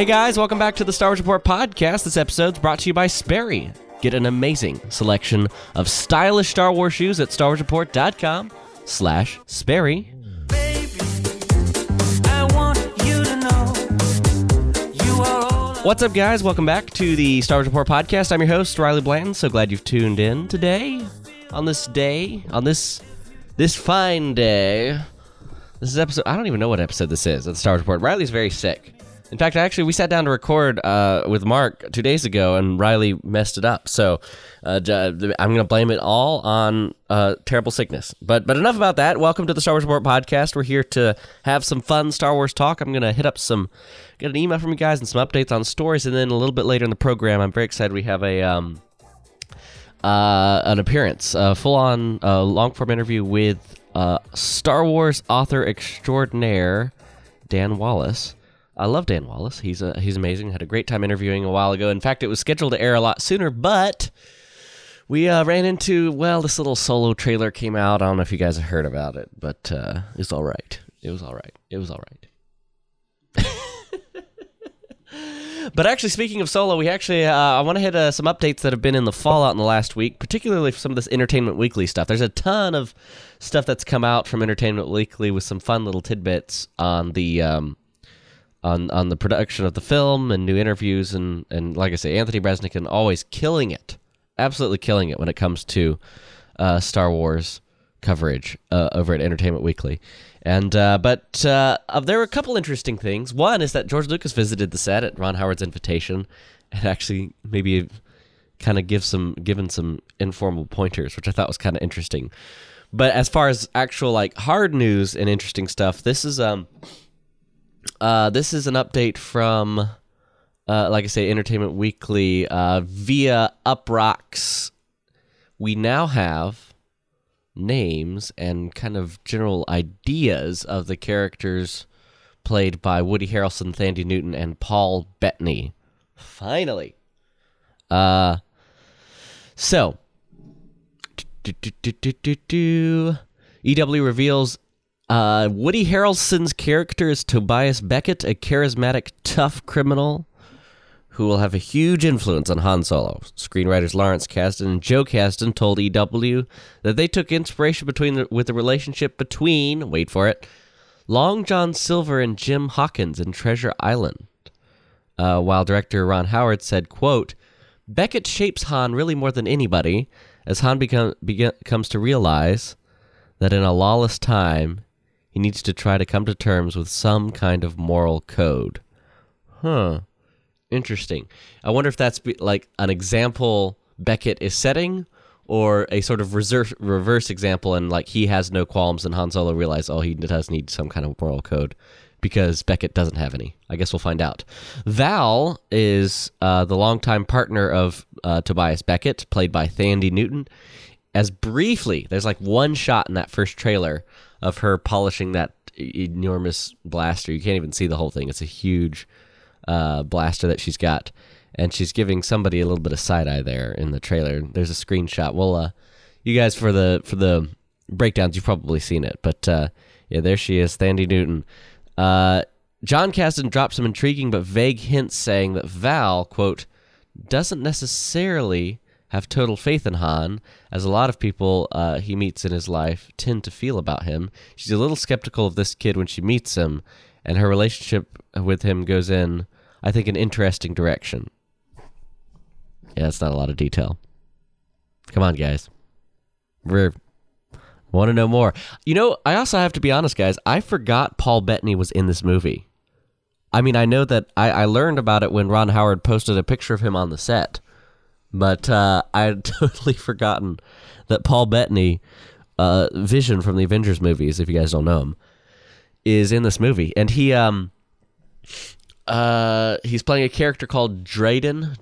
Hey guys, welcome back to the Star Wars Report podcast. This episode's brought to you by Sperry. Get an amazing selection of stylish Star Wars shoes at StarWarsReport.com/Sperry. What's up, guys? Welcome back to the Star Wars Report podcast. I'm your host, Riley Blanton. So glad you've tuned in today, on this fine day. This is episode, I don't even know what episode this is at the Star Wars Report. Riley's very sick. In fact, we sat down to record with Mark 2 days ago, and Riley messed it up. So I'm going to blame it all on terrible sickness. But enough about that. Welcome to the Star Wars Report podcast. We're here to have some fun Star Wars talk. I'm going to get an email from you guys and some updates on stories, and then a little bit later in the program, I'm very excited. We have an appearance, a full-on long-form interview with Star Wars author extraordinaire Dan Wallace. I love Dan Wallace. He's amazing. Had a great time interviewing a while ago. In fact, it was scheduled to air a lot sooner, but we ran into, this little solo trailer came out. I don't know if you guys have heard about it, but it's all right. It was all right. But actually, speaking of solo, we actually I want to hit some updates that have been in the fallout in the last week, particularly for some of this Entertainment Weekly stuff. There's a ton of stuff that's come out from Entertainment Weekly with some fun little tidbits on the on the production of the film and new interviews, and like I say, Anthony Breznican always killing it, absolutely killing it when it comes to Star Wars coverage over at Entertainment Weekly. And but there were a couple interesting things. One is that George Lucas visited the set at Ron Howard's invitation and actually maybe kind of given some informal pointers, which I thought was kind of interesting. But as far as actual hard news and interesting stuff, this is an update from like I say, Entertainment Weekly via Uproxx. We now have names and kind of general ideas of the characters played by Woody Harrelson, Thandie Newton, and Paul Bettany. Finally. So, EW reveals Woody Harrelson's character is Tobias Beckett, a charismatic, tough criminal who will have a huge influence on Han Solo. Screenwriters Lawrence Kasdan and Joe Kasdan told EW that they took inspiration with the relationship between, wait for it, Long John Silver and Jim Hawkins in Treasure Island. While director Ron Howard said, quote, Beckett shapes Han really more than anybody, as Han comes to realize that in a lawless time, he needs to try to come to terms with some kind of moral code. Interesting. I wonder if that's like an example Beckett is setting, or a sort of reverse example, and he has no qualms, and Han Solo realizes, he does need some kind of moral code because Beckett doesn't have any. I guess we'll find out. Val is the longtime partner of Tobias Beckett, played by Thandie Newton. As briefly, there's one shot in that first trailer of her polishing that enormous blaster. You can't even see the whole thing. It's a huge blaster that she's got, and she's giving somebody a little bit of side eye there in the trailer. There's a screenshot. Well, you guys for the breakdowns, you've probably seen it, but yeah, there she is, Thandie Newton. John Kasdan dropped some intriguing but vague hints, saying that Val, quote, doesn't necessarily have total faith in Han, as a lot of people he meets in his life tend to feel about him. She's a little skeptical of this kid when she meets him, and her relationship with him goes in, I think, an interesting direction. Yeah, that's not a lot of detail. Come on, guys. We want to know more. I also have to be honest, guys. I forgot Paul Bettany was in this movie. I mean, I know that I learned about it when Ron Howard posted a picture of him on the set, but I had totally forgotten that Paul Bettany, Vision from the Avengers movies, if you guys don't know him, is in this movie, and he's playing a character called Dryden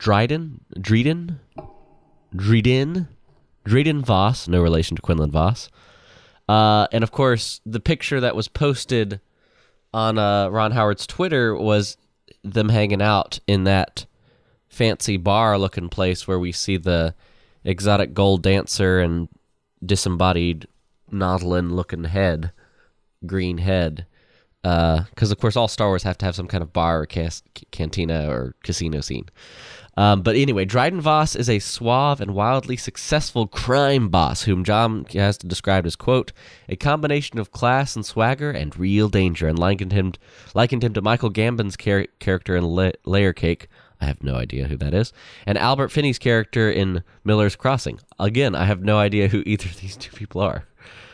Voss, no relation to Quinlan Voss, and of course the picture that was posted on Ron Howard's Twitter was them hanging out in that fancy bar-looking place where we see the exotic gold dancer and disembodied Nautolan-looking head, green head, because of course all Star Wars have to have some kind of bar or cantina or casino scene. But anyway, Dryden Voss is a suave and wildly successful crime boss whom John has described as, quote, a combination of class and swagger and real danger, and likened him to Michael Gambon's character in Layer Cake. I have no idea who that is. And Albert Finney's character in Miller's Crossing. Again, I have no idea who either of these two people are.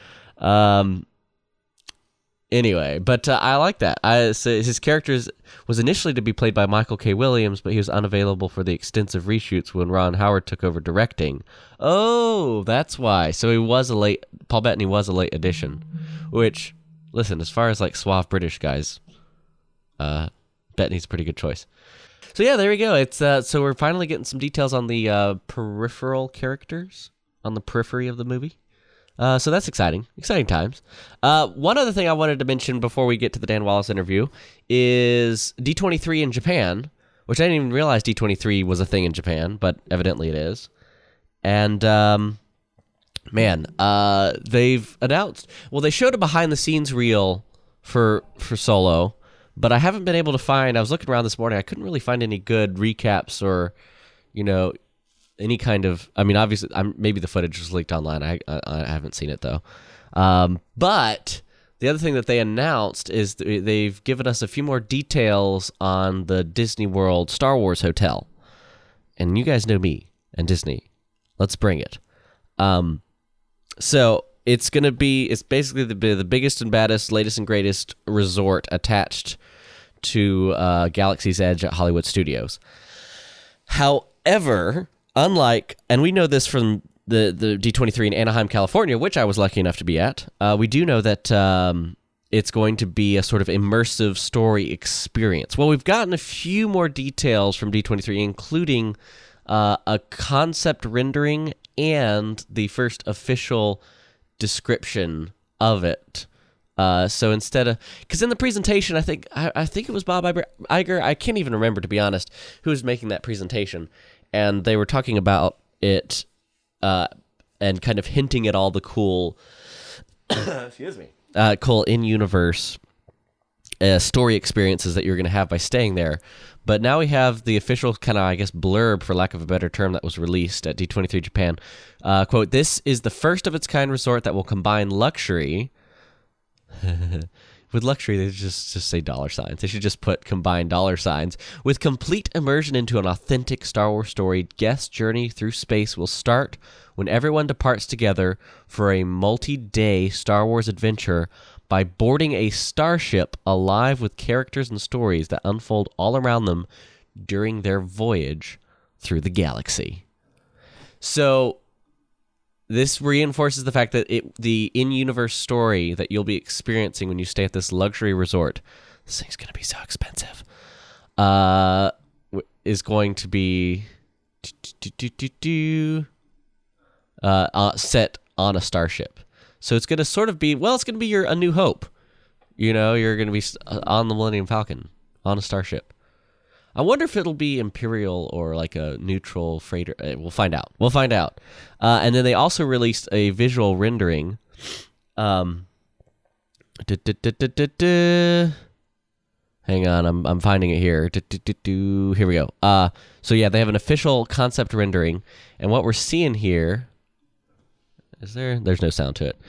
Anyway, but I like that. So his character was initially to be played by Michael K. Williams, but he was unavailable for the extensive reshoots when Ron Howard took over directing. Oh, that's why. So Paul Bettany was a late addition. Which, listen, as far as like suave British guys, Bettany's a pretty good choice. So yeah, there we go. It's so we're finally getting some details on the peripheral characters on the periphery of the movie. So that's exciting times. One other thing I wanted to mention before we get to the Dan Wallace interview is D23 in Japan, which I didn't even realize D23 was a thing in Japan, but evidently it is. And they've announced. Well, they showed a behind-the-scenes reel for Solo, but I haven't been able to find. I was looking around this morning. I couldn't really find any good recaps or, any kind of. I mean, obviously, maybe the footage was leaked online. I haven't seen it though. But the other thing that they announced is they've given us a few more details on the Disney World Star Wars hotel. And you guys know me and Disney. Let's bring it. So it's basically the biggest and baddest, latest and greatest resort attached to Galaxy's Edge at Hollywood Studios. However, and we know this from the D23 in Anaheim, California, which I was lucky enough to be at, we do know that it's going to be a sort of immersive story experience. Well, we've gotten a few more details from D23, including a concept rendering and the first official description of it. So instead of, because in the presentation, I think it was Bob Iger. I can't even remember, to be honest, who was making that presentation, and they were talking about it and kind of hinting at all the cool, cool in-universe story experiences that you're going to have by staying there. But now we have the official kind of, I guess, blurb, for lack of a better term, that was released at D23 Japan. Quote, "This is the first of its kind resort that will combine luxury." With luxury, they just say dollar signs. They should just put combined dollar signs. "With complete immersion into an authentic Star Wars story, guest journey through space will start when everyone departs together for a multi-day Star Wars adventure by boarding a starship alive with characters and stories that unfold all around them during their voyage through the galaxy." So this reinforces the fact that the in-universe story that you'll be experiencing when you stay at this luxury resort, this thing's going to be so expensive, is going to be set on a starship. So it's going to sort of be, it's going to be A New Hope. You're going to be on the Millennium Falcon, on a starship. I wonder if it'll be Imperial or like a neutral freighter. We'll find out. And then they also released a visual rendering. Hang on, I'm finding it here. Here we go. So yeah, they have an official concept rendering, and what we're seeing here is there's no sound to it.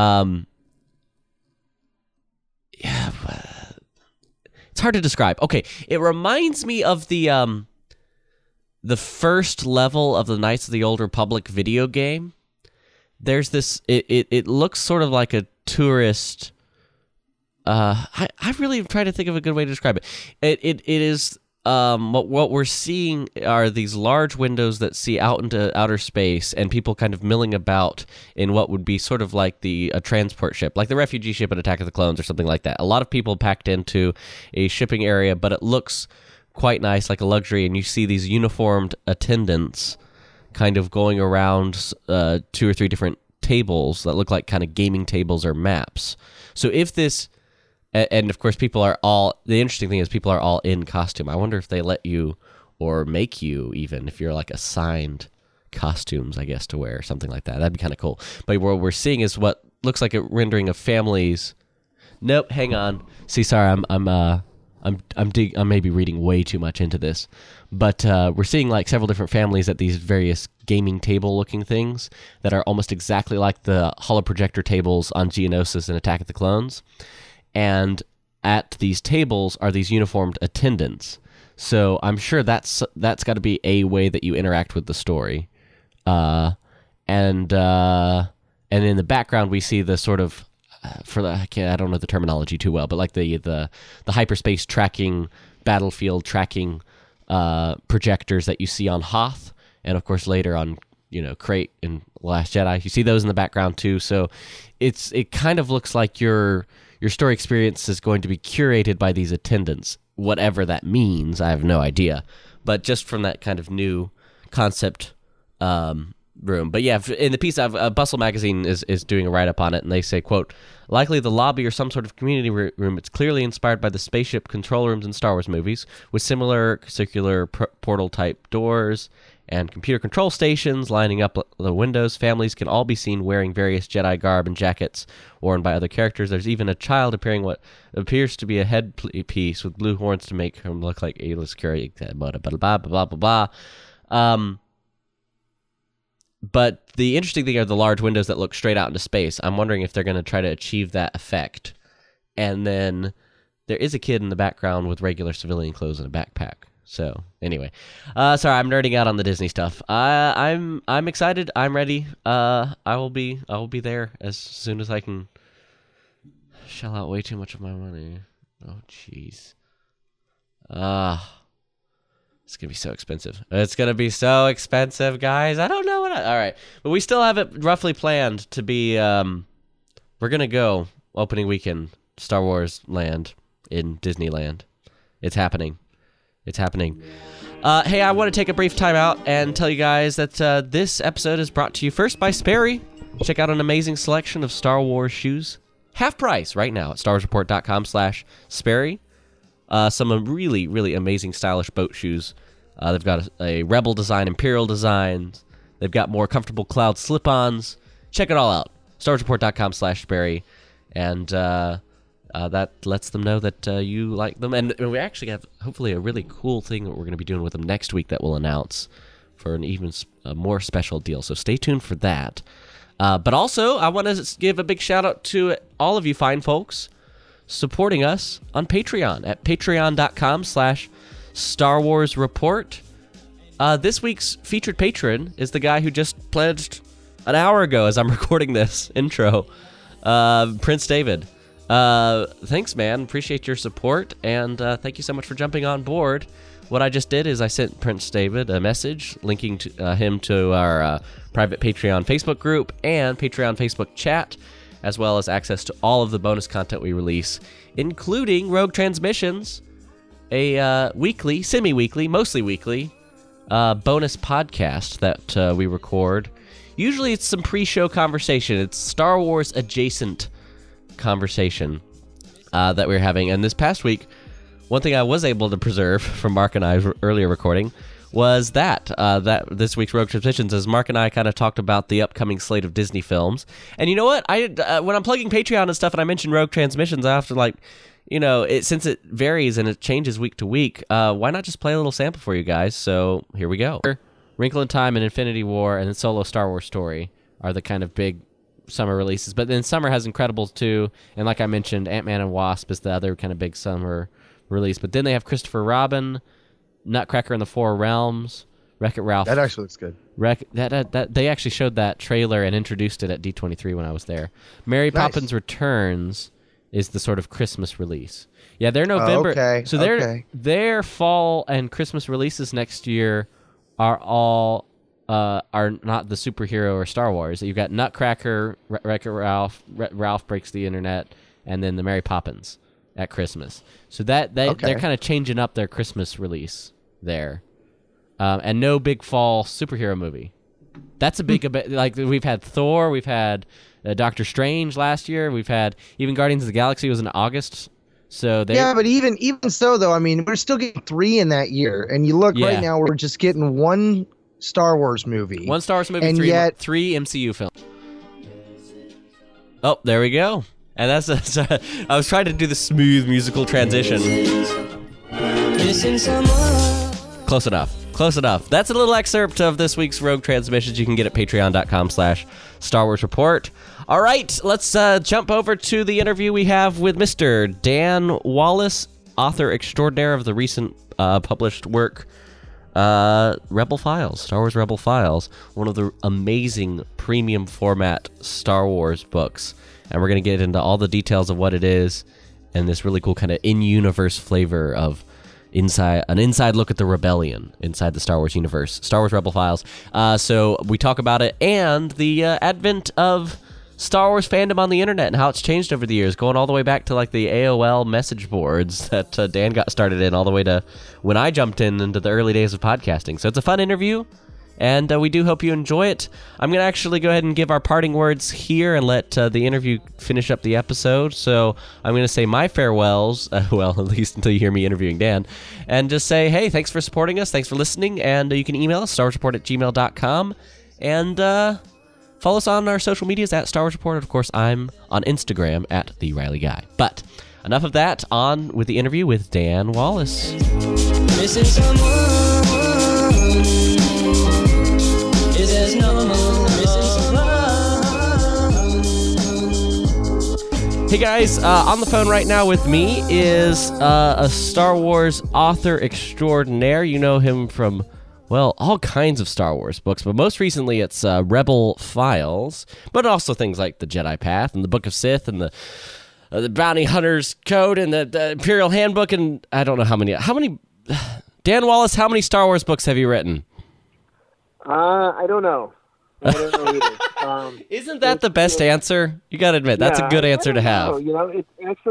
Yeah. It's hard to describe. Okay, it reminds me of the first level of the Knights of the Old Republic video game. There's this. It looks sort of like a tourist. I really try to think of a good way to describe it. It is. What we're seeing are these large windows that see out into outer space, and people kind of milling about in what would be sort of like a transport ship, like the refugee ship in Attack of the Clones or something like that. A lot of people packed into a shipping area, but it looks quite nice, like a luxury, and you see these uniformed attendants kind of going around 2 or 3 different tables that look like kind of gaming tables or maps. So if this... And of course, people are all. The interesting thing is, people are all in costume. I wonder if they let you, or make you even, if you're like assigned costumes, I guess, to wear or something like that. That'd be kind of cool. But what we're seeing is what looks like a rendering of families Nope. Hang on. See, sorry, I'm maybe reading way too much into this, but we're seeing like several different families at these various gaming table looking things that are almost exactly like the holoprojector tables on Geonosis and Attack of the Clones, and at these tables are these uniformed attendants. So I'm sure that's got to be a way that you interact with the story, and in the background we see the sort of I don't know the terminology too well, but like the hyperspace tracking, battlefield tracking projectors that you see on Hoth, and of course later on Crate in Last Jedi. You see those in the background too. So it kind of looks like your story experience is going to be curated by these attendants, whatever that means. I have no idea, but just from that kind of new concept room. But yeah, in the piece, Bustle Magazine is doing a write-up on it, and they say, quote, likely the lobby or some sort of community room. It's clearly inspired by the spaceship control rooms in Star Wars movies, with similar circular portal-type doors and computer control stations lining up the windows. Families can all be seen wearing various Jedi garb and jackets worn by other characters. There's even a child appearing what appears to be a headpiece with blue horns to make him look like A-list security, blah, blah, blah, blah, blah, blah. But the interesting thing are the large windows that look straight out into space. I'm wondering if they're going to try to achieve that effect. And then there is a kid in the background with regular civilian clothes and a backpack. So anyway, sorry, I'm nerding out on the Disney stuff. I'm excited. I'm ready. I will be there as soon as I can shell out way too much of my money. Oh jeez. It's going to be so expensive. It's going to be so expensive, guys. I don't know all right. But we still have it roughly planned to be, we're going to go opening weekend, Star Wars Land in Disneyland. It's happening. It's happening. Hey, I want to take a brief time out and tell you guys that this episode is brought to you first by Sperry. Check out an amazing selection of Star Wars shoes. Half price right now at StarWarsReport.com/Sperry. Some really, really amazing stylish boat shoes. They've got a Rebel design, Imperial designs. They've got more comfortable cloud slip-ons. Check it all out. StarWarsReport.com/Sperry. And that lets them know that you like them. And we actually have, hopefully, a really cool thing that we're going to be doing with them next week that we'll announce for an even more special deal. So stay tuned for that. But also, I want to give a big shout-out to all of you fine folks supporting us on Patreon at patreon.com/Star Wars Report. This week's featured patron is the guy who just pledged an hour ago as I'm recording this intro, Prince David. Thanks, man. Appreciate your support, and thank you so much for jumping on board. What I just did is I sent Prince David a message linking to, him to our private Patreon Facebook group and Patreon Facebook chat, as well as access to all of the bonus content we release, including Rogue Transmissions, a weekly, semi-weekly, mostly weekly, bonus podcast that we record. Usually it's some pre-show conversation. It's Star Wars adjacent conversation that we're having. And this past week, one thing I was able to preserve from Mark and I's earlier recording was that this week's Rogue Transmissions, as Mark and I kind of talked about the upcoming slate of Disney films. And you know what? When I'm plugging Patreon and stuff and I mention Rogue Transmissions, I have to since it varies and it changes week to week, why not just play a little sample for you guys? So here we go. Wrinkle in Time and Infinity War and then Solo Star Wars Story are the kind of big summer releases. But then summer has Incredibles 2, and like I mentioned, Ant-Man and Wasp is the other kind of big summer release. But then they have Christopher Robin, Nutcracker and the Four Realms, Wreck-It Ralph. That actually looks good. That they actually showed that trailer and introduced it at D23 when I was there. Mary Poppins Returns is the sort of Christmas release. Yeah, they're November. Okay. So their fall and Christmas releases next year are all are not the superhero or Star Wars. You've got Nutcracker, Wreck-It Ralph, Ralph Breaks the Internet, and then the Mary Poppins at Christmas. So they're kind of changing up their Christmas release there. And no big fall superhero movie. That's a big, like we've had Thor, we've had Doctor Strange last year, we've had even Guardians of the Galaxy was in August. So but even so though, I mean, we're still getting 3 in that year. And you look right now, we're just getting 1 Star Wars movie. 1 Star Wars movie, and 3 MCU films. Oh, there we go. And that's I was trying to do the smooth musical transition. Close enough. Close enough. That's a little excerpt of this week's Rogue Transmissions. You can get at patreon.com/Star Wars Report. All right, let's jump over to the interview we have with Mr. Dan Wallace, author extraordinaire of the recent published work, Rebel Files, Star Wars Rebel Files, one of the amazing premium format Star Wars books. And we're going to get into all the details of what it is and this really cool kind of in-universe flavor of an inside look at the rebellion inside the Star Wars universe, Star Wars Rebel Files. So we talk about it and the advent of Star Wars fandom on the internet and how it's changed over the years, going all the way back to like the AOL message boards that Dan got started in, all the way to when I jumped into the early days of podcasting. So it's a fun interview, and we do hope you enjoy it. I'm going to actually go ahead and give our parting words here and let the interview finish up the episode. So I'm going to say my farewells, well, at least until you hear me interviewing Dan, and just say, hey, thanks for supporting us, thanks for listening, and you can email us, starwarsreport@gmail.com, and follow us on our social medias at Star Wars Report. Of course, I'm on Instagram at The Riley Guy. But enough of that. On with the interview with Dan Wallace. Missing someone. Is as normal. Missing someone. Hey guys, on the phone right now with me is a Star Wars author extraordinaire. You know him from, well, all kinds of Star Wars books, but most recently it's Rebel Files, but also things like The Jedi Path and The Book of Sith and the Bounty Hunter's Code and the Imperial Handbook, and I don't know how many. Dan Wallace, how many Star Wars books have you written? I don't know. I don't know either. Isn't that the best answer? You got to admit, that's a good answer to have. You know, it's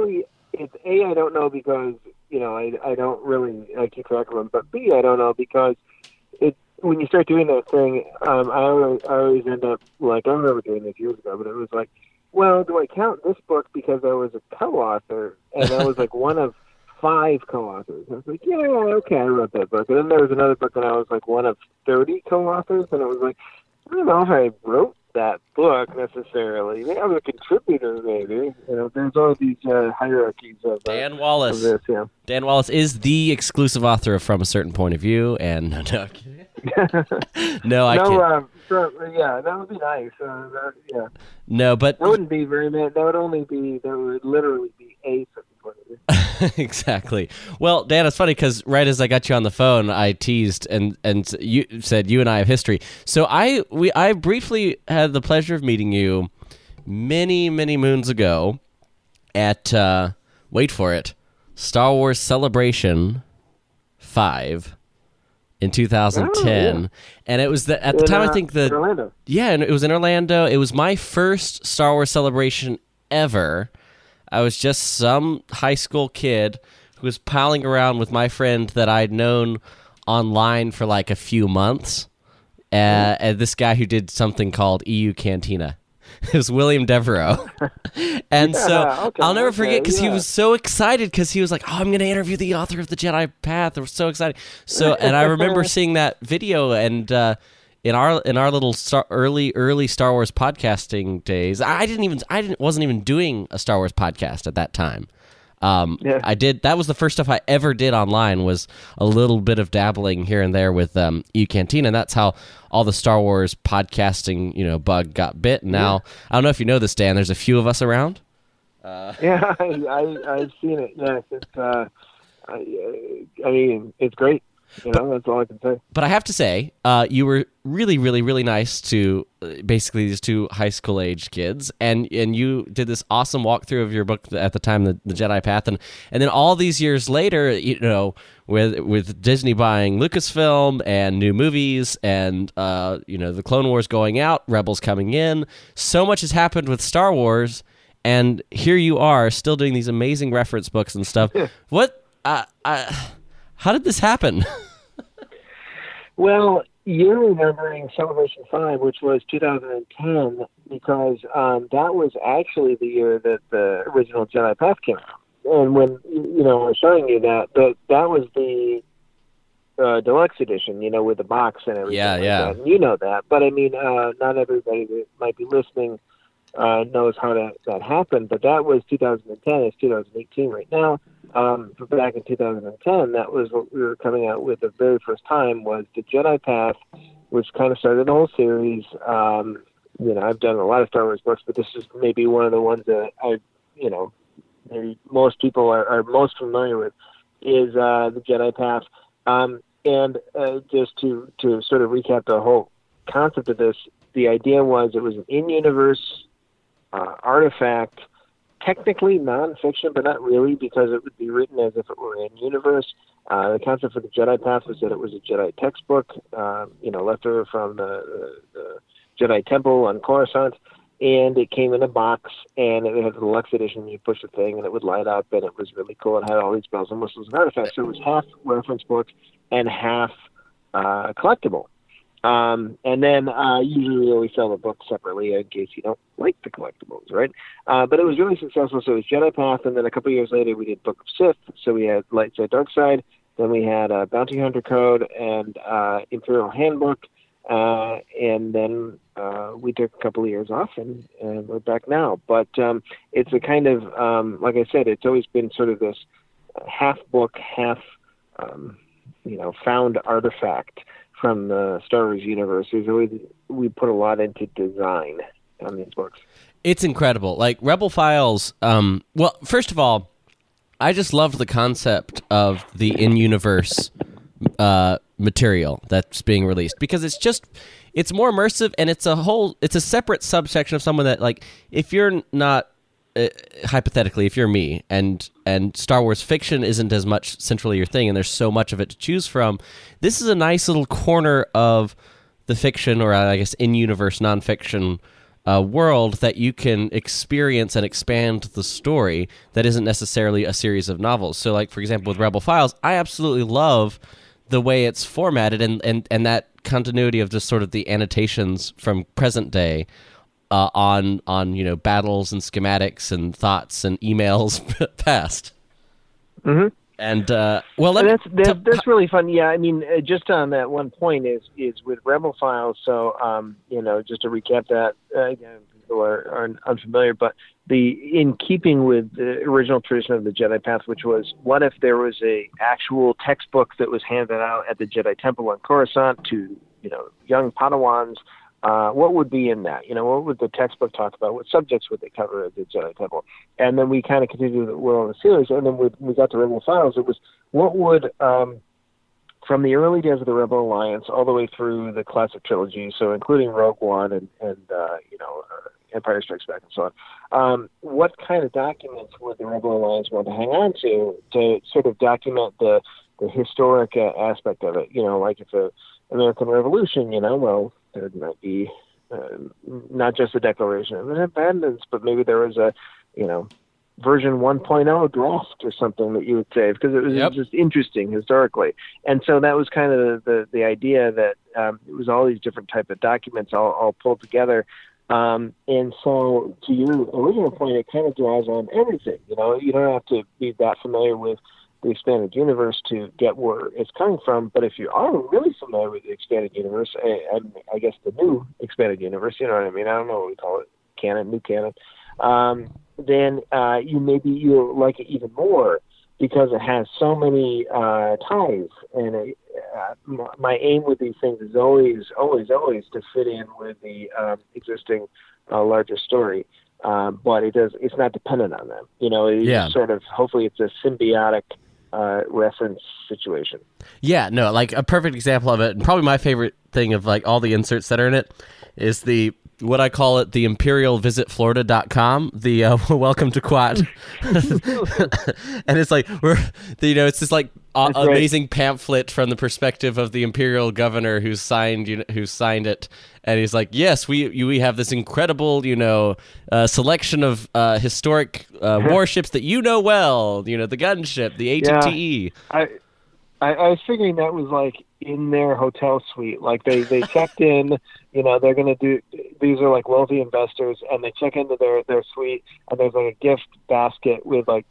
I don't know because, I don't really keep track of them, but B, I don't know because when you start doing that thing, I always end up, like, I remember doing this years ago, but it was like, well, do I count this book because I was a co-author, and I was like one of 5 co-authors? I was like, yeah, okay, I wrote that book. And then there was another book, and I was like one of 30 co-authors, and I was like, I don't know if I wrote that book necessarily. I was a contributor, maybe. There's all these hierarchies of Dan Wallace. Of this, yeah. Dan Wallace is the exclusive author of From a Certain Point of View, and no, I can't. Yeah, that would be nice. Yeah. No, but that wouldn't be very many. That would literally be a certain point of view. Exactly. Well, Dan, it's funny because right as I got you on the phone, I teased and you said you and I have history. So I briefly had the pleasure of meeting you many, many moons ago at wait for it, Star Wars Celebration 5. In 2010, yeah. And it was at the time I think Orlando. Yeah, and it was in Orlando. It was my first Star Wars celebration ever. I was just some high school kid who was palling around with my friend that I'd known online for like a few months, and this guy who did something called EU Cantina. It was William Devereaux. And I'll never forget because he was so excited because he was like, oh, I'm going to interview the author of The Jedi Path. It was so exciting. So, and I remember seeing that video and in our little early Star Wars podcasting days, I wasn't even doing a Star Wars podcast at that time. I did. That was the first stuff I ever did online, was a little bit of dabbling here and there with EU Cantina, and that's how all the Star Wars podcasting, bug got bit. And now, I don't know if you know this, Dan, there's a few of us around. Yeah, I've seen it. Yes, it's. I mean, it's great. That's all I can say. But I have to say, you were really, really, really nice to basically these 2 high school age kids, and you did this awesome walkthrough of your book at the time, the Jedi Path, and then all these years later, with Disney buying Lucasfilm and new movies, and the Clone Wars going out, Rebels coming in, so much has happened with Star Wars, and here you are still doing these amazing reference books and stuff. What? How did this happen? Well, you're remembering Celebration 5, which was 2010, because that was actually the year that the original Jedi Path came out. And when, I was showing you that was the deluxe edition, with the box and everything. Yeah. Like that. And you know that. But, I mean, not everybody that might be listening knows how that happened. But that was 2010. It's 2018 right now. But back in 2010, that was what we were coming out with the very first time, was the Jedi Path, which kind of started the whole series. I've done a lot of Star Wars books, but this is maybe one of the ones that maybe most people are most familiar with, is the Jedi Path. And just to sort of recap the whole concept of this, the idea was it was an in-universe artifact, technically non-fiction, but not really, because it would be written as if it were in-universe. The concept for the Jedi Path was that it was a Jedi textbook, left over from the Jedi Temple on Coruscant, and it came in a box, and it had the deluxe edition. You push the thing, and it would light up, and it was really cool. It had all these bells and whistles and artifacts. So it was half reference book and half collectible. And then usually we always sell the book separately in case you don't like the collectibles, right? But it was really successful. So it was Jedi Path, and then a couple of years later we did Book of Sith. So we had Light Side, Dark Side. Then we had Bounty Hunter Code and Imperial Handbook. And then we took a couple of years off, and we're back now. But it's a kind of, like I said, it's always been sort of this half book, half, found artifact from the Star Wars universe. We put a lot into design on these books. It's incredible. Like Rebel Files, well, first of all, I just loved the concept of the in-universe material that's being released, because it's more immersive, and it's a separate subsection of someone that, like, if you're not hypothetically, if you're me and Star Wars fiction isn't as much centrally your thing, and there's so much of it to choose from, this is a nice little corner of the fiction, or I guess in-universe nonfiction world, that you can experience and expand the story that isn't necessarily a series of novels. So, like, for example, with Rebel Files, I absolutely love the way it's formatted, and that continuity of just sort of the annotations from present day on battles and schematics and thoughts and emails past. Mm-hmm. And that's really fun. Yeah, I mean, just on that one point is with Rebel Files. So just to recap that again, people are unfamiliar, but in keeping with the original tradition of the Jedi Path, which was, what if there was a actual textbook that was handed out at the Jedi Temple on Coruscant to young Padawans? What would be in that? What would the textbook talk about? What subjects would they cover at the Jedi Temple? And then we kind of continued the world of the series. And then we got to Rebel Files. It was, what would, from the early days of the Rebel Alliance all the way through the classic trilogy, so including Rogue One and Empire Strikes Back and so on, what kind of documents would the Rebel Alliance want to hang on to sort of document the historic aspect of it? Like if the American Revolution, well, there might be not just a Declaration of Independence, but maybe there was a, version 1.0 draft or something that you would say, because it was just interesting historically. And so that was kind of the idea, that it was all these different type of documents all pulled together. And so to your original point, it kind of draws on everything. You don't have to be that familiar with the expanded universe to get where it's coming from. But if you are really familiar with the expanded universe, and I guess the new expanded universe, you know what I mean? I don't know what we call it, canon, new canon. Then you'll like it even more, because it has so many ties. And my aim with these things is always to fit in with the existing larger story. But it's not dependent on them. It's sort of, hopefully it's a symbiotic reference situation. Yeah, no, like a perfect example of it, and probably my favorite thing of like all the inserts that are in it, is what I call it, the imperialvisitflorida.com, the welcome to Quat. And it's like, it's this like amazing pamphlet from the perspective of the imperial governor who signed it. And he's like, yes, we have this incredible, selection of historic warships that well, the gunship, the ATTE. I was figuring that was like in their hotel suite. Like they checked in, they're going to do, these are like wealthy investors, and they check into their suite, and there's like a gift basket with like,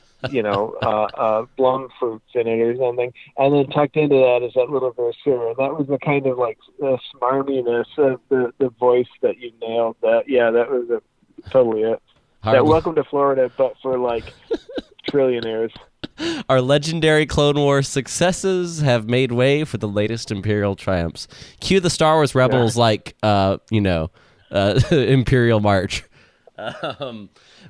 plum fruits in it or something. And then tucked into that is that little brochure. And that was the kind of like the smarminess of the voice that you nailed. That was totally it. Hardly. That Welcome to Florida, but for like trillionaires. Our legendary Clone Wars successes have made way for the latest Imperial triumphs. Cue the Star Wars Rebels, Imperial March. And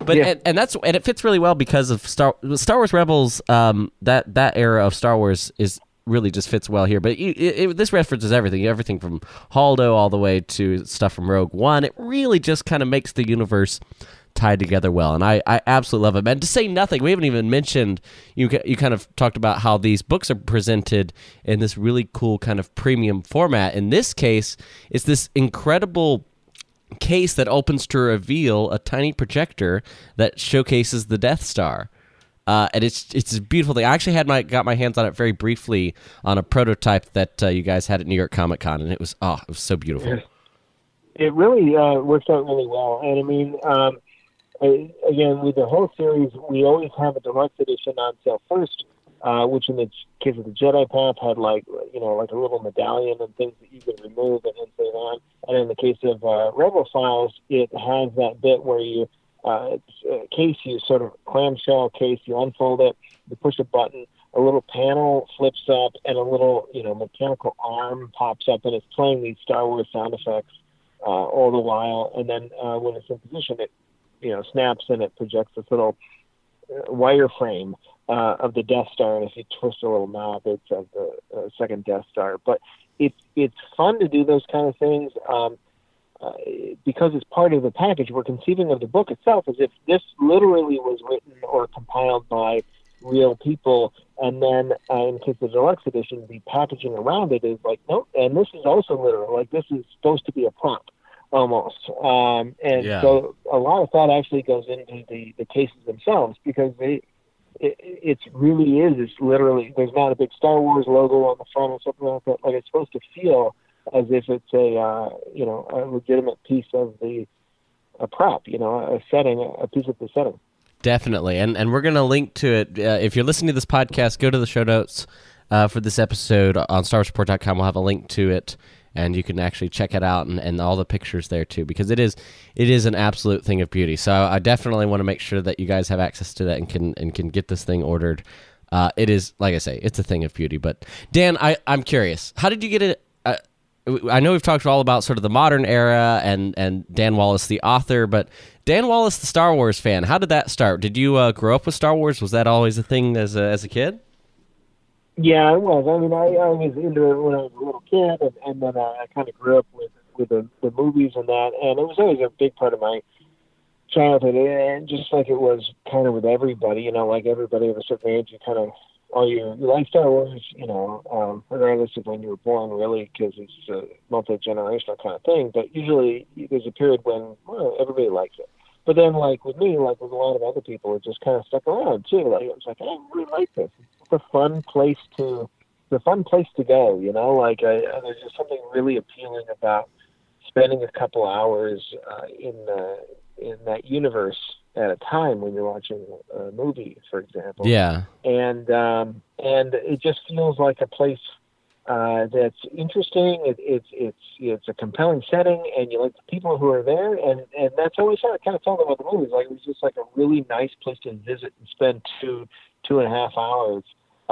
it fits really well because of Star Wars Rebels. That era of Star Wars is really just fits well here. But this references everything from Holdo all the way to stuff from Rogue One. It really just kind of makes the universe tied together well, and I absolutely love it. And to say nothing, we haven't even mentioned, you kind of talked about how these books are presented in this really cool kind of premium format. In this case, it's this incredible case that opens to reveal a tiny projector that showcases the Death Star. And it's a beautiful thing. I actually got my hands on it very briefly on a prototype that you guys had at New York Comic Con, and it was so beautiful. It really works out really well. And I mean, again, with the whole series, we always have a deluxe edition on sale first, which in the case of the Jedi Path had like a little medallion and things that you could remove and insert on. And in the case of Rebel Files, it has that bit where it's a case, you sort of clamshell case, you unfold it, you push a button, a little panel flips up, and a little mechanical arm pops up, and it's playing these Star Wars sound effects all the while. And then when it's in position, it snaps and it projects this little wireframe of the Death Star, and if you twist a little knob, it's of the second Death Star. But it's fun to do those kind of things because it's part of the package. We're conceiving of the book itself as if this literally was written or compiled by real people, and then in case of the deluxe edition, the packaging around it is like, nope, and this is also literal. Like, this is supposed to be a prop. Almost. So a lot of thought actually goes into the cases themselves, because it really is. It's literally, there's not a big Star Wars logo on the front or something like that. Like, it's supposed to feel as if it's a legitimate piece of a prop, a setting, a piece of the setting. Definitely. And we're going to link to it. If you're listening to this podcast, go to the show notes for this episode on StarWarsReport.com. We'll have a link to it, and you can actually check it out and all the pictures there too, because it is an absolute thing of beauty. So I definitely want to make sure that you guys have access to that and can get this thing ordered. It is, like I say, it's a thing of beauty. But Dan, I'm curious, how did you get it? I know we've talked all about sort of the modern era and Dan Wallace, the author, but Dan Wallace, the Star Wars fan, how did that start? Did you grow up with Star Wars? Was that always a thing as a kid? Yeah, it was. I mean, I was into it when I was a little kid, and then I kind of grew up with the movies and that, and it was always a big part of my childhood. And just like it was kind of with everybody, like everybody of a certain age, you kind of, you like Star Wars, regardless of when you were born, really, because it's a multi-generational kind of thing. But usually there's a period when everybody likes it. But then, like with me, like with a lot of other people, it just kind of stuck around too. Like, it was like, I really like this. It's a fun place to go. Like there's just something really appealing about spending a couple hours in that universe at a time when you're watching a movie, for example. Yeah. And it just feels like a place that's interesting. It's a compelling setting, and you like the people who are there, and that's always how I kind of felt about the movies. Like, it was just like a really nice place to visit and spend 2.5 hours.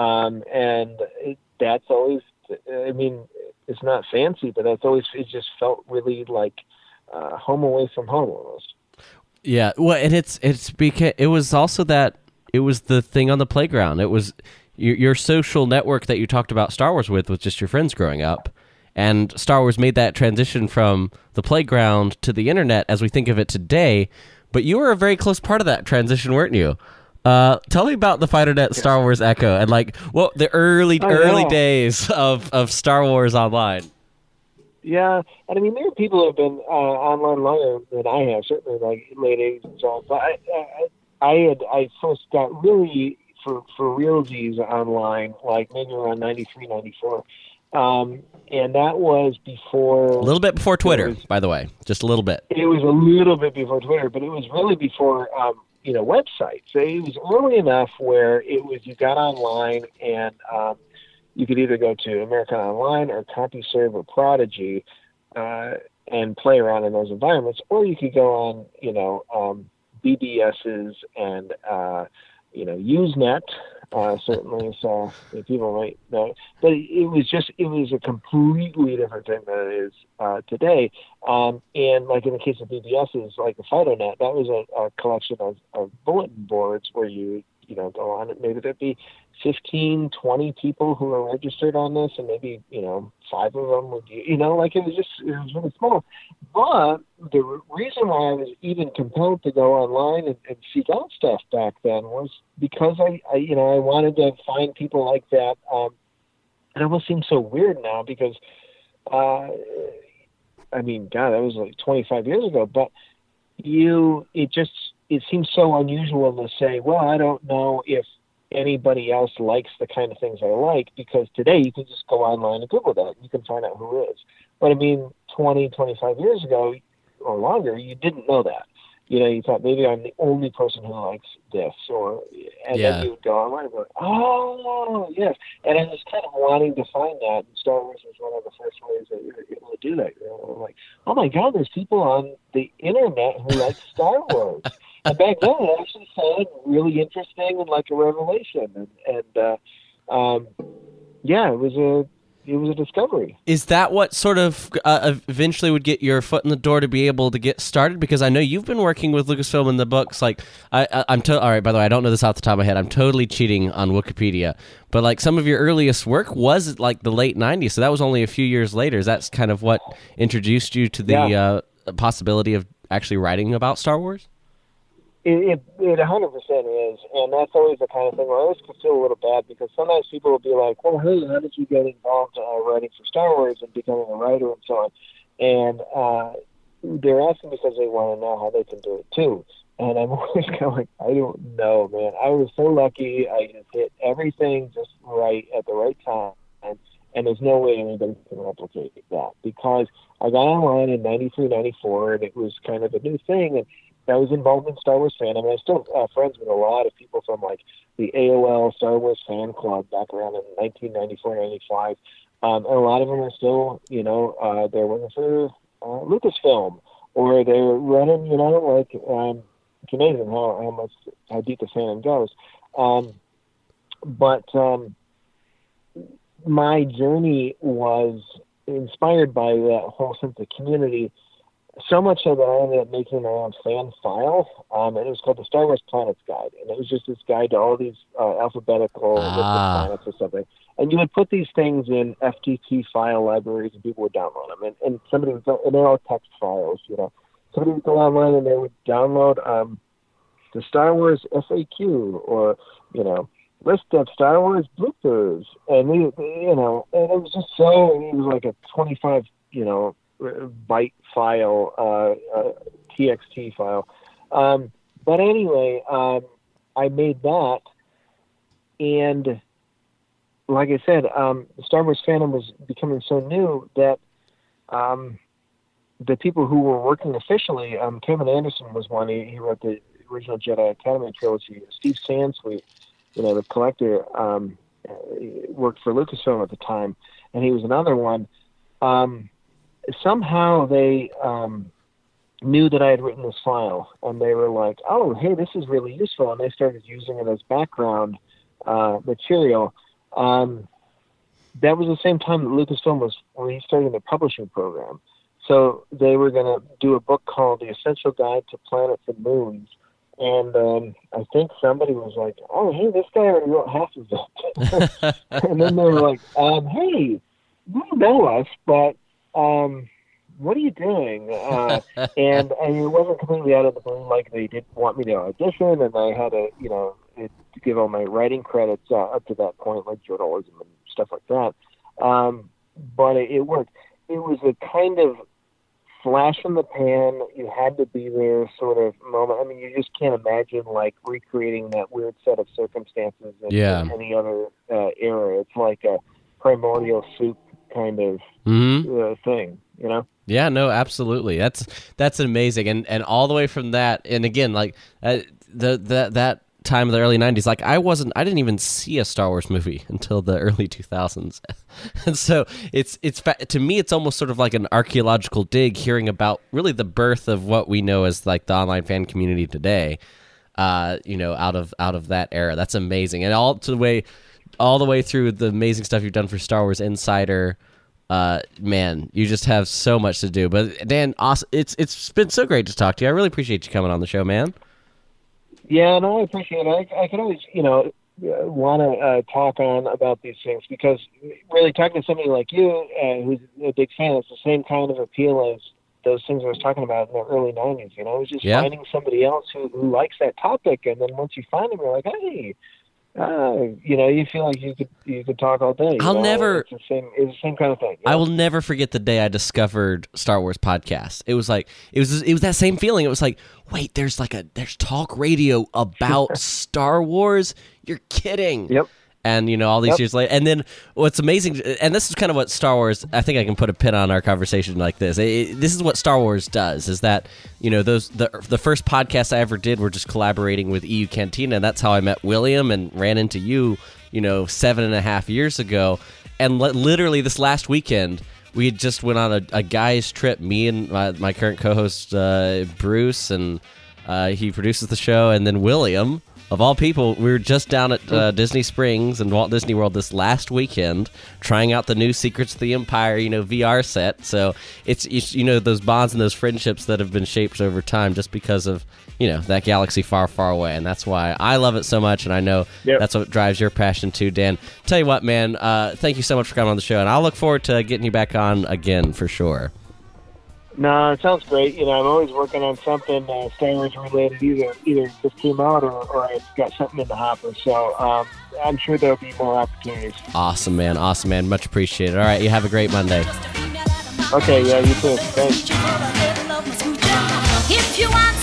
That's always, I mean, it's not fancy, but it just felt really like home away from home almost. Yeah, well, and it's because it was also that it was the thing on the playground. It was your social network that you talked about Star Wars with was just your friends growing up, and Star Wars made that transition from the playground to the internet as we think of it today. But you were a very close part of that transition, weren't you? Tell me about the FighterNet Star Wars Echo and the early days of Star Wars Online. Yeah, and I mean, there are people who have been online longer than I have, certainly like late 80s and so on. But I first got really for realsies online, like maybe around 93, 94. And that was before... A little bit before Twitter, by the way. Just a little bit. It was a little bit before Twitter, but it was really before... websites. So it was early enough where you got online and you could either go to American Online or CompuServe or Prodigy. and play around in those environments, or you could go on, BBSs and, Usenet, certainly. So people might know, but it was a completely different thing than it is today. And like in the case of BBSs, like the FidoNet, that was a collection of bulletin boards where you go on it. Maybe there'd be 15, 20 people who are registered on this, and maybe, 5 of them would be, it was really small. But the reason why I was even compelled to go online and seek out stuff back then was because I wanted to find people like that. And it almost seems so weird now because, God, that was like 25 years ago, but it seems so unusual to say, well, I don't know if anybody else likes the kind of things I like, because today you can just go online and Google that. You can find out who is. But 20, 25 years ago or longer, you didn't know that. You thought maybe I'm the only person who likes this, and then you would go online and go, oh, yes. And I was kind of wanting to find that, and Star Wars was one of the first ways that you're able to do that. Like, oh my God, there's people on the internet who like Star Wars. And back then, it actually sounded really interesting and like a revelation. It was a discovery. Is that what sort of eventually would get your foot in the door to be able to get started? Because I know you've been working with Lucasfilm in the books. Like, all right, by the way, I don't know this off the top of my head. I'm totally cheating on Wikipedia. But like some of your earliest work was like the late 90s, so that was only a few years later. That's kind of what introduced you to the possibility of actually writing about Star Wars? It 100% is, and that's always the kind of thing where I always feel a little bad, because sometimes people will be like, well, hey, how did you get involved writing for Star Wars and becoming a writer and so on? And they're asking because they want to know how they can do it too. And I'm always kind of like, I don't know, man. I was so lucky. I just hit everything just right at the right time. And there's no way anybody can replicate that, because I got online in 93, 94, and it was kind of a new thing. And I was involved in Star Wars fandom, and I'm still friends with a lot of people from like the AOL Star Wars fan club back around in 1994, 95. And a lot of them are still, they're working for Lucasfilm, or they're running, it's amazing how deep the fandom goes. But my journey was inspired by that whole sense of community, so much so that I ended up making my own fan file, and it was called the Star Wars Planets Guide, and it was just this guide to all these alphabetical planets or something. And you would put these things in FTP file libraries, and people would download them. And somebody would go, and they're all text files, Somebody would go online and they would download the Star Wars FAQ, or list of Star Wars bloopers, and and it was just it was like a 25 byte file, TXT file. But anyway, I made that, and like I said, the Star Wars fandom was becoming so new that the people who were working officially, Kevin Anderson was one. He wrote the original Jedi Academy trilogy. Steve Sansweet, the collector, worked for Lucasfilm at the time, and he was another one. Somehow they knew that I had written this file, and they were like, oh, hey, this is really useful, and they started using it as background material. That was the same time that Lucasfilm was restarting the publishing program. So they were going to do a book called The Essential Guide to Planets and Moons. And I think somebody was like, oh, hey, this guy already wrote half of it. And then they were like, hey, you know us, but what are you doing? And it wasn't completely out of the blue. Like, they did want me to audition, and I had to, to give all my writing credits up to that point, like journalism and stuff like that. But it worked. It was a kind of flash in the pan, you had to be there sort of moment. I mean, you just can't imagine like recreating that weird set of circumstances in any other era. It's like a primordial soup kind of thing, Yeah, no, absolutely. That's amazing, and all the way from that, and again, like that time of the early 90s, like I didn't even see a Star Wars movie until the early 2000s. And so it's to me, it's almost sort of like an archaeological dig hearing about really the birth of what we know as like the online fan community today, out of that era. That's amazing. And all the way through the amazing stuff you've done for Star Wars Insider. Man, you just have so much to do. But Dan, awesome. It's been so great to talk to you. I really appreciate you coming on the show, man. Yeah, no, I appreciate it. I could always, want to talk on about these things because really talking to somebody like you who's a big fan, it's the same kind of appeal as those things I was talking about in the early 90s. It was just finding somebody else who likes that topic, and then once you find them, you're like, hey. You feel like you could talk all day. I'll never. It's the same kind of thing. I will never forget the day I discovered Star Wars podcasts. It was like it was that same feeling. It was like, wait, there's talk radio about Star Wars. You're kidding. Yep. And all these years later, and then what's amazing, and this is kind of what Star Wars. I think I can put a pin on our conversation like this. This is what Star Wars does. Is that the first podcasts I ever did were just collaborating with EU Cantina, and that's how I met William and ran into you. 7.5 years ago, and literally this last weekend we had just went on a guy's trip. Me and my current co-host Bruce, and he produces the show, and then William. Of all people, we were just down at Disney Springs and Walt Disney World this last weekend, trying out the new Secrets of the Empire, VR set. So it's those bonds and those friendships that have been shaped over time, just because of that galaxy far, far away, and that's why I love it so much. And I know that's what drives your passion too, Dan. Tell you what, man, thank you so much for coming on the show, and I'll look forward to getting you back on again for sure. No, it sounds great. I'm always working on something Star Wars related. Either just came out or I've got something in the hopper. So I'm sure there'll be more opportunities. Awesome, man. Much appreciated. All right, you have a great Monday. Okay, yeah, you too. Thanks. If you want